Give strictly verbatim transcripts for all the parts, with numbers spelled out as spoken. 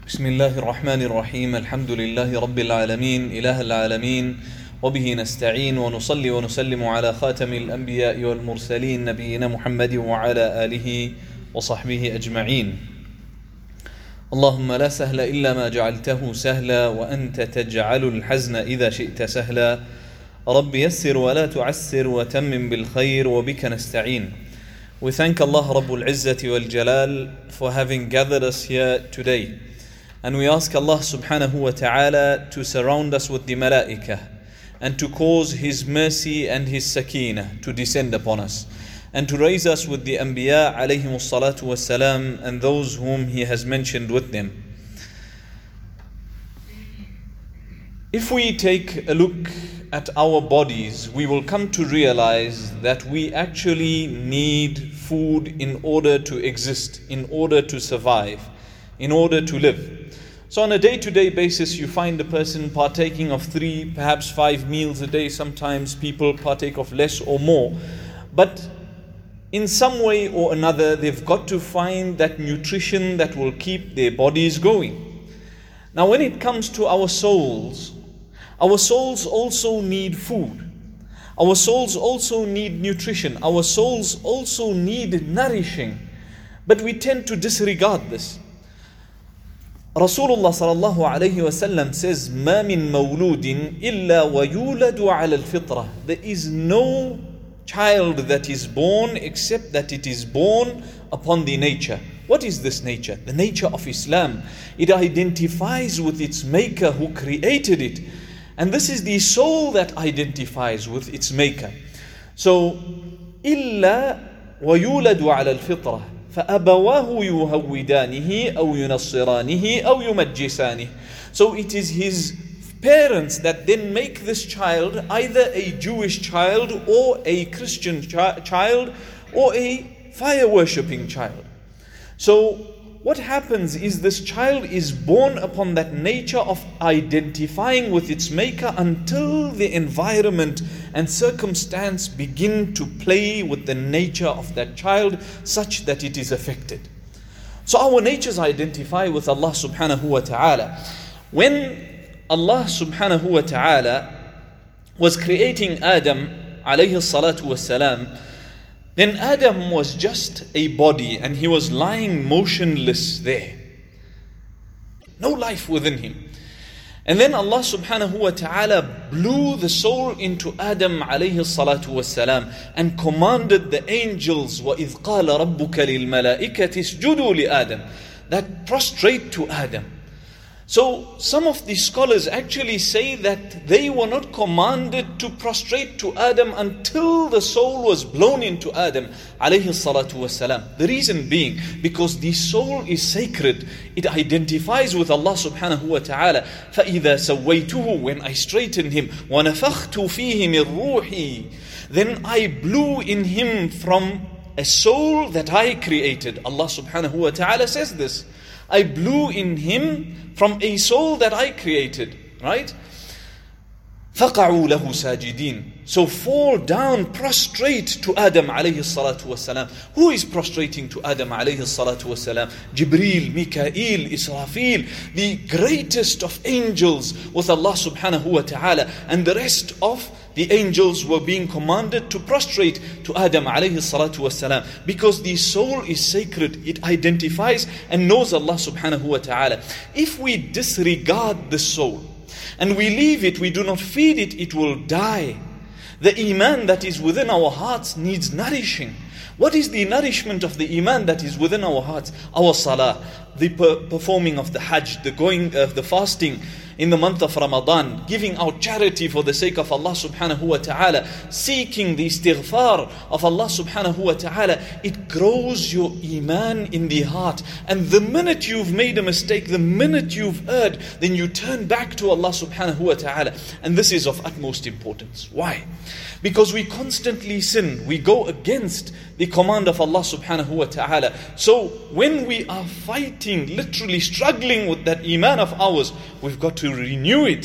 بسم الله الرحمن الرحيم الحمد لله رب العالمين إله العالمين وبه نستعين ونصلي ونسلم على خاتم الأنبياء والمرسلين نبينا محمد وعلى آله وصحبه أجمعين. اللهم لا سهل إلا ما جعلته سهلا وأنت تجعل الحزن إذا شئت سهلا. رب يسر ولا تعسر وتمم بالخير وبك نستعين. We thank Allah Rabbul Izzati wal Jalal for having gathered us here today. And we ask Allah subhanahu wa ta'ala to surround us with the malaikah and to cause His mercy and His sakeenah to descend upon us and to raise us with the anbiya alayhimus salatu was salam and those whom He has mentioned with them. If we take a look at our bodies, we will come to realize that we actually need food in order to exist, in order to survive, in order to live. So on a day-to-day basis, you find a person partaking of three, perhaps five meals a day. Sometimes people partake of less or more. But in some way or another, they've got to find that nutrition that will keep their bodies going. Now when it comes to our souls, our souls also need food. Our souls also need nutrition. Our souls also need nourishing. But we tend to disregard this. Rasulullah sallallahu alayhi wa sallam says, مَا مِن مَوْلُودٍ إِلَّا وَيُولَدُ عَلَى الْفِطْرَةِ. There is no child that is born except that it is born upon the nature. What is this nature? The nature of Islam. It identifies with its maker who created it. And this is the soul that identifies with its maker. So, إِلَّا وَيُولَدُ عَلَى الْفِطْرَةِ فَأَبَوَاهُ يُهَوِّدَانِهِ أَوْ يُنَصِّرَانِهِ أَوْ يُمَجِّسَانِهِ. So it is his parents that then make this child either a Jewish child or a Christian chi- child or a fire worshipping child. So what happens is this child is born upon that nature of identifying with its maker until the environment and circumstance begin to play with the nature of that child such that it is affected. So our natures identify with Allah subhanahu wa ta'ala. When Allah subhanahu wa ta'ala was creating Adam alayhi salatu was salam, then Adam was just a body and he was lying motionless there. No life within him. And then Allah subhanahu wa ta'ala blew the soul into Adam alayhi salatu was salam and commanded the angels, وَإِذْ قَالَ رَبُّكَ لِلْمَلَائِكَةِ اسْجُدُوا لِآدَمَ, that prostrate to Adam. So some of the scholars actually say that they were not commanded to prostrate to Adam until the soul was blown into Adam alayhi salatu wasalam. The reason being, because the soul is sacred. It identifies with Allah subhanahu wa ta'ala. فَإِذَا سَوَّيْتُهُ, when I straightened him, وَنَفَخْتُ فِيهِ مِنْ رُوحِي, then I blew in him from a soul that I created. Allah subhanahu wa ta'ala says this. I blew in him from a soul that I created, right? فَقَعُوا لَهُ سَاجِدِينَ. So fall down, prostrate to Adam alayhi salatu wasalam. Who is prostrating to Adam alayhi salatu wasalam? Jibreel, Mikael, Israfil, the greatest of angels with Allah subhanahu wa ta'ala. And the rest of the angels were being commanded to prostrate to Adam alayhi salatu wasalam, because the soul is sacred. It identifies and knows Allah subhanahu wa ta'ala. If we disregard the soul and we leave it, we do not feed it, it will die. The iman that is within our hearts needs nourishing. What is the nourishment of the iman that is within our hearts? Our salah, the per- performing of the hajj, the going of uh, the fasting in the month of Ramadan, giving out charity for the sake of Allah subhanahu wa ta'ala, seeking the istighfar of Allah subhanahu wa ta'ala. It grows your iman in the heart. And the minute you've made a mistake, the minute you've erred, then you turn back to Allah subhanahu wa ta'ala. And this is of utmost importance. Why? Because we constantly sin. We go against the command of Allah subhanahu wa ta'ala. So when we are fighting, literally struggling with that iman of ours, we've got to renew it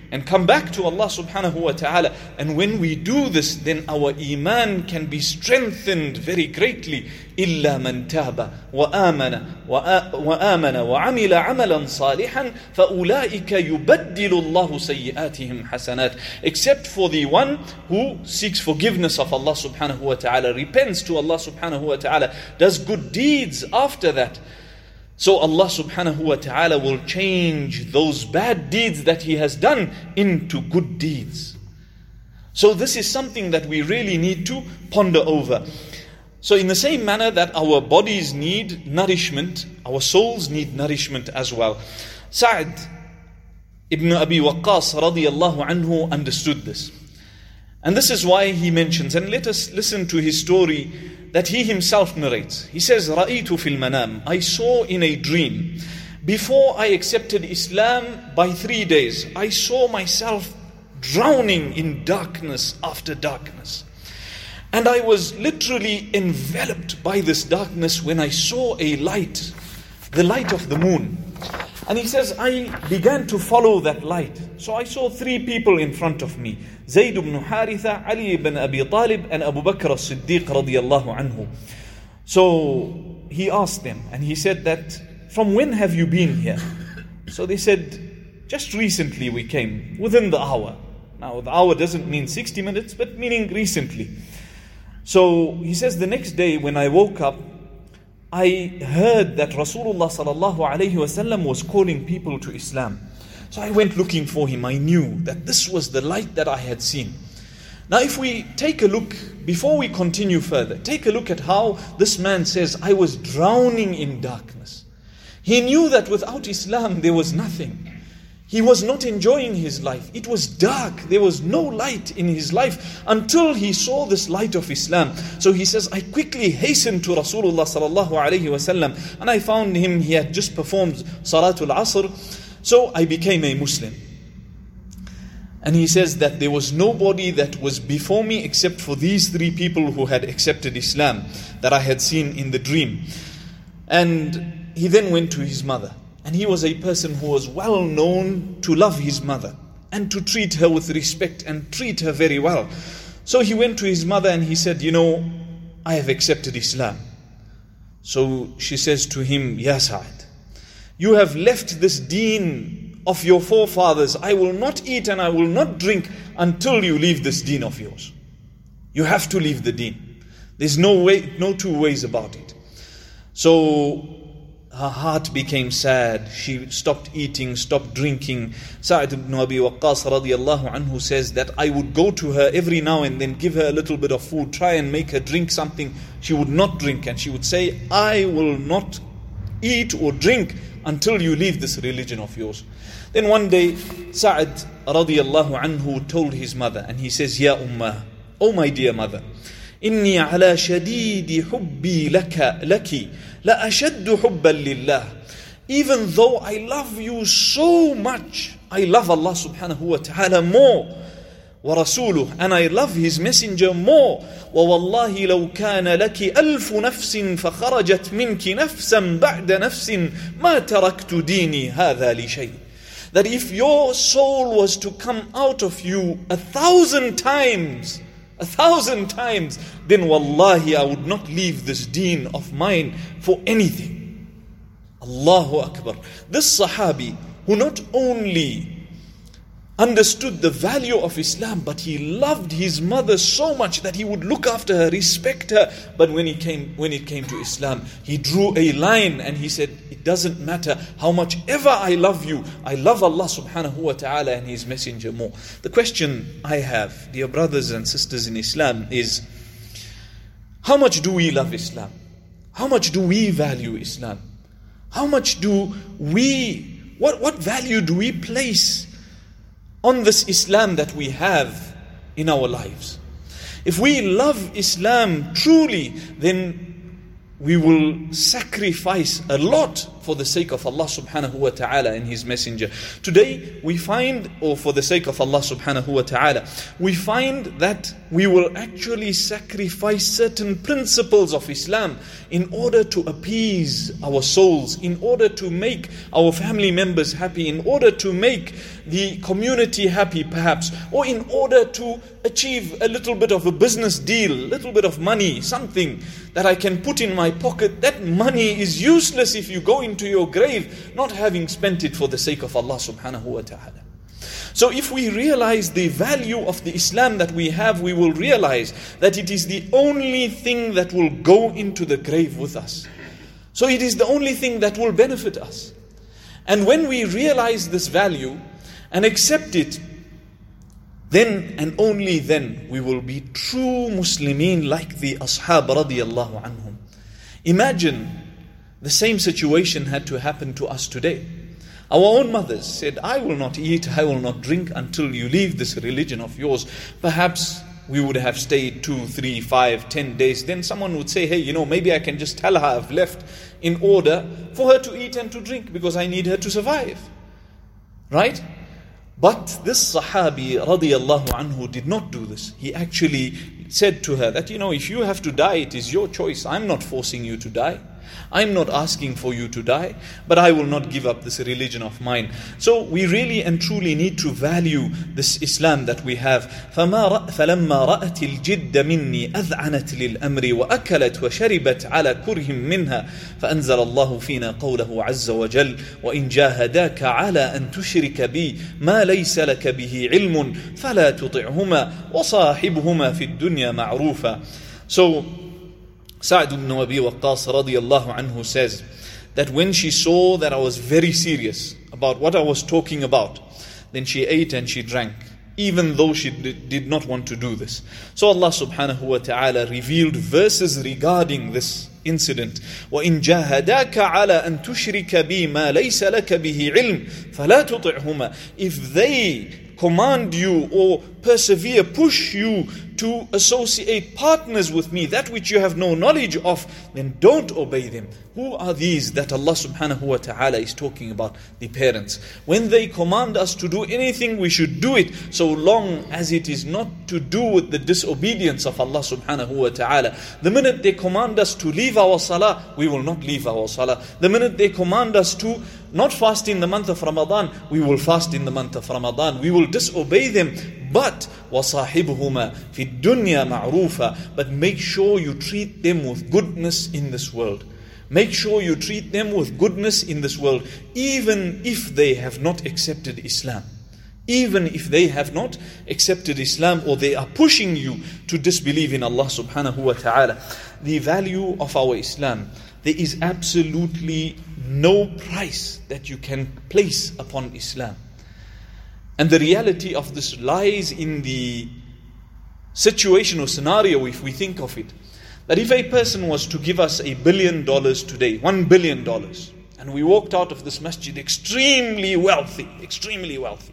and come back to Allah subhanahu wa ta'ala. And when we do this, then our iman can be strengthened very greatly. إِلَّا مَنْ تَابَ وَآمَنَ وَآمَنَ وَعَمِلَ عَمَلًا صَالِحًا فَأُولَٰئِكَ يُبَدِّلُ اللَّهُ سَيِّئَاتِهِمْ حَسَنَاتٍ. Except for the one who seeks forgiveness of Allah subhanahu wa ta'ala, repents to Allah subhanahu wa ta'ala, does good deeds after that. So Allah subhanahu wa ta'ala will change those bad deeds that he has done into good deeds. So this is something that we really need to ponder over. So in the same manner that our bodies need nourishment, our souls need nourishment as well. Sa'd ibn Abi Waqqas radiyallahu anhu understood this. And this is why he mentions, and let us listen to his story that he himself narrates. He says, رَأَيْتُ فِي الْمَنَامِ, I saw in a dream, before I accepted Islam by three days, I saw myself drowning in darkness after darkness. And I was literally enveloped by this darkness when I saw a light, the light of the moon. And he says, I began to follow that light. So I saw three people in front of me. Zayd ibn Haritha, Ali ibn Abi Talib, and Abu Bakr as-Siddiq radiyallahu anhu. So he asked them, and he said that, from when have you been here? So they said, just recently we came, within the hour. Now the hour doesn't mean sixty minutes, but meaning recently. So he says, the next day when I woke up, I heard that Rasulullah sallallahu alayhi wasallam was calling people to Islam. So I went looking for him. I knew that this was the light that I had seen. Now if we take a look, before we continue further, take a look at how this man says, I was drowning in darkness. He knew that without Islam there was nothing. He was not enjoying his life. It was dark. There was no light in his life until he saw this light of Islam. So he says, I quickly hastened to Rasulullah sallallahu alayhi wasallam, and I found him, he had just performed Salatul Asr. So I became a Muslim. And he says that there was nobody that was before me except for these three people who had accepted Islam that I had seen in the dream. And he then went to his mother. And he was a person who was well known to love his mother and to treat her with respect and treat her very well. So he went to his mother and he said, you know, I have accepted Islam. So she says to him, Ya Sa'd, you have left this deen of your forefathers. I will not eat and I will not drink until you leave this deen of yours. You have to leave the deen. There's no way, no two ways about it. So her heart became sad. She stopped eating, stopped drinking. Sa'd ibn Abi Waqqas radiyallahu anhu says that I would go to her every now and then, give her a little bit of food, try and make her drink something. She would not drink, and she would say, I will not eat or drink until you leave this religion of yours. Then one day, Sa'd radiyallahu anhu told his mother, and he says, Ya Ummah, oh my dear mother, إني على شديد حبي لك لك لا أشد حبا لله. Even though I love you so much, I love Allah subhanahu wa ta'ala more, ورسوله, and I love His messenger more. ووالله لو كان لك ألف نفس فخرجت منك نفسا بعد نفس ما تركت ديني هذا لشيء. That if your soul was to come out of you a thousand times, A thousand times, then wallahi I would not leave this deen of mine for anything. Allahu Akbar. This Sahabi, who not only understood the value of Islam, but he loved his mother so much that he would look after her, respect her. But when he came, when it came to Islam, he drew a line and he said, it doesn't matter how much ever I love you, I love Allah subhanahu wa ta'ala and His messenger more. The question I have, dear brothers and sisters in Islam, is how much do we love Islam? How much do we value Islam? How much do we, what, what value do we place on this Islam that we have in our lives? If we love Islam truly, then we will sacrifice a lot for the sake of Allah subhanahu wa ta'ala and His Messenger. Today we find, or for the sake of Allah subhanahu wa ta'ala, we find that we will actually sacrifice certain principles of Islam in order to appease our souls, in order to make our family members happy, in order to make the community happy perhaps, or in order to achieve a little bit of a business deal, a little bit of money, something that I can put in my pocket. That money is useless if you go into your grave not having spent it for the sake of Allah subhanahu wa ta'ala. So if we realize the value of the Islam that we have, we will realize that it is the only thing that will go into the grave with us. So it is the only thing that will benefit us. And when we realize this value and accept it, then and only then we will be true Muslimin like the Ashab radiyallahu anhum. Imagine the same situation had to happen to us today. Our own mothers said, I will not eat, I will not drink until you leave this religion of yours. Perhaps we would have stayed two, three, five, ten days. Then someone would say, hey, you know, maybe I can just tell her I've left in order for her to eat and to drink because I need her to survive. Right? But this Sahabi radiyallahu anhu did not do this. He actually said to her that, you know, if you have to die, it is your choice. I'm not forcing you to die. I'm not asking for you to die, but I will not give up this religion of mine. So we really and truly need to value this Islam that we have. فَلَمَّا رَأَتِ الْجِدَّ مِنِّي أَذْعَنَتْ لِلْأَمْرِ وَأَكَلَتْ وَشَرِبَتْ عَلَى كُرْهٍ مِّنْهَا فَأَنزَلَ اللَّهُ فِينَا قَوْلَهُ عَزَّ وَجَلَّ وَإِنْ جَاهَدَاكَ عَلَى أَن تُشْرِكَ بِي مَا لَيْسَ لَكَ بِهِ عِلْمٌ فَلَا تُطِعْهُمَا وَصَاحِبْهُمَا فِي الدُّنْيا مَعْرُوفًا. So Sa'd ibn Abi Waqqas radiyallahu anhu says that when she saw that I was very serious about what I was talking about, then she ate and she drank, even though she did not want to do this. So Allah subhanahu wa ta'ala revealed verses regarding this incident. وَإِن جَاهَدَاكَ عَلَى أَن تُشْرِكَ بِي مَا لَيْسَ لَكَ بِهِ عِلْمٍ فَلَا تُطِعْهُمَا. If they command you or persevere, push you to associate partners with me, that which you have no knowledge of, then don't obey them. Who are these that Allah subhanahu wa ta'ala is talking about? The parents. When they command us to do anything, we should do it so long as it is not to do with the disobedience of Allah subhanahu wa ta'ala. The minute they command us to leave our salah, we will not leave our salah. The minute they command us to not fast in the month of Ramadan, we will fast in the month of Ramadan. We will disobey them. But وَصَاحِبْهُمَا فِي الدُّنْيَا مَعْرُوفًا. But make sure you treat them with goodness in this world. Make sure you treat them with goodness in this world, even if they have not accepted Islam. Even if they have not accepted Islam, or they are pushing you to disbelieve in Allah subhanahu wa ta'ala. The value of our Islam, there is absolutely no price that you can place upon Islam. And the reality of this lies in the situation or scenario, if we think of it, that if a person was to give us a billion dollars today, one billion dollars, and we walked out of this masjid extremely wealthy, extremely wealthy,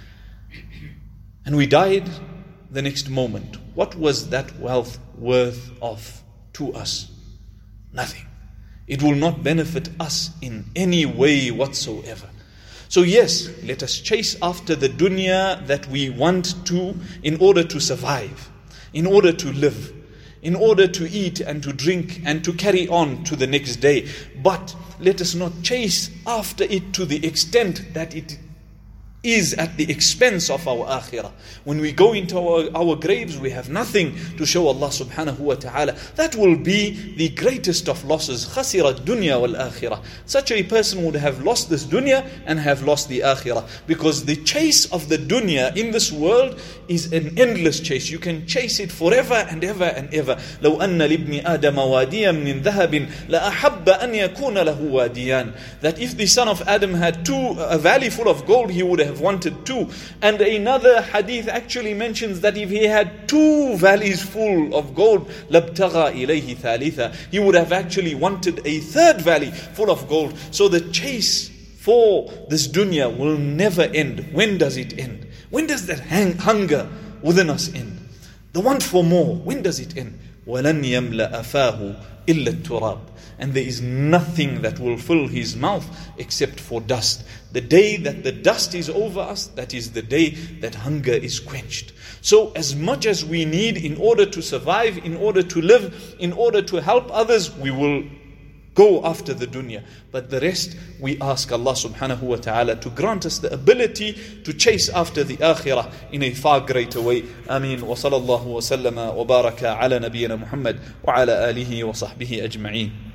and we died the next moment, what was that wealth worth of to us? Nothing. It will not benefit us in any way whatsoever. So yes, let us chase after the dunya that we want to, in order to survive, in order to live, in order to eat and to drink and to carry on to the next day. But let us not chase after it to the extent that it is at the expense of our akhirah. When we go into our, our graves, we have nothing to show Allah subhanahu wa ta'ala. That will be the greatest of losses. خَسِرَ الدُّنْيَا وَالْآخِرَةِ. Such a person would have lost this dunya and have lost the akhirah. Because the chase of the dunya in this world is an endless chase. You can chase it forever and ever and ever. لَوْ أَنَّ لِبْنِ آدَمَ وَادِيًا مِّن ذَهَبٍ لَأَحَبَّ أَنْ يَكُونَ لَهُ وَادِيًا. That if the son of Adam had two, a valley full of gold, he would have wanted two. And another hadith actually mentions that if he had two valleys full of gold, لَابْتَغَى إِلَيْهِ ثَالِثًا. He would have actually wanted a third valley full of gold. So the chase for this dunya will never end. When does it end? When does that hang- hunger within us end? The want for more, when does it end? وَلَنْ يَمْلَأَ فَاهُ إِلَّا التُّرَابِ. And there is nothing that will fill his mouth except for dust. The day that the dust is over us, that is the day that hunger is quenched. So as much as we need in order to survive, in order to live, in order to help others, we will go after the dunya. But the rest, we ask Allah subhanahu wa ta'ala to grant us the ability to chase after the akhirah in a far greater way. Ameen. Wa sallallahu wa sallama wa baraka ala nabiyyina Muhammad wa ala alihi wa sahbihi ajma'een.